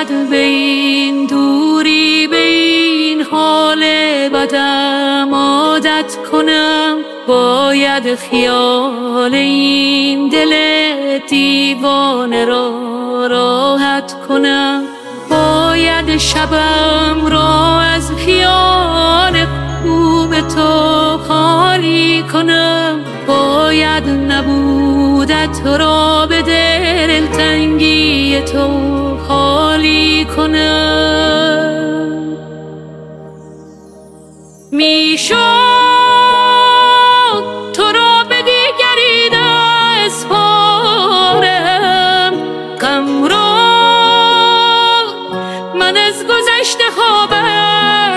باید به این دوری به این حال بدم عادت کنم، باید خیال این دل دیوانه را راحت کنم، باید شبم را از خیال خوب تو خالی کنم، باید نبودت را به دلتنگی تو خالی کنم. میشد تو را به دیگری نسپارم، غم را من از گذشته خبر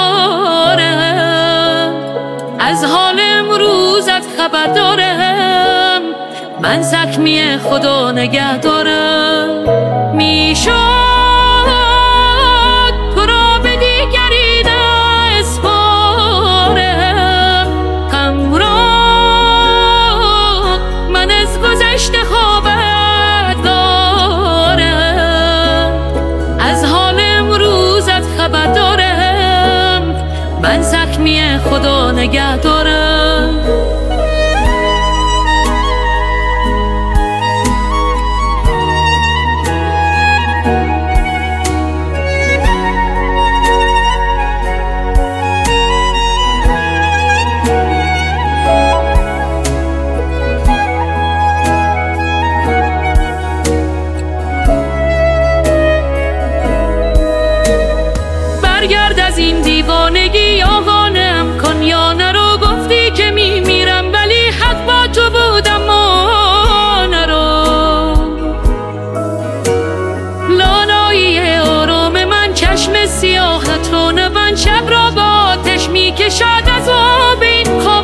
دارم، از حال امروزت خبر دارم، من زخمی خدا نگه دارم. میشد تو را به دیگری نسپارم، غم را من از گذشته خبر دارم، از حال امروزت خبر دارم، من زخمی خدا نگه دارم. برگرد از این دیوانگی یا قانعم کن یا نرو، گفتی که میمیرم ولی حق با تو بودم ما نرو. لالایی آرام من چشم سیاحت رو نبند، شب را با آتش میکشد از آب این خواب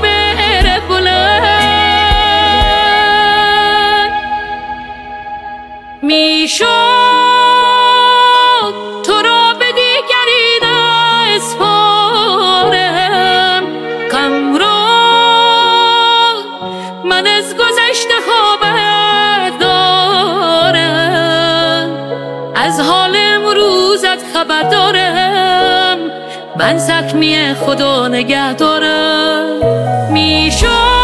بلند. میشد تو را به دیگری نسپارم، غم را من از گذشته خبر دارم، از حال امروزت خبر دارم، من زخمی خدا نگه دارم. میشد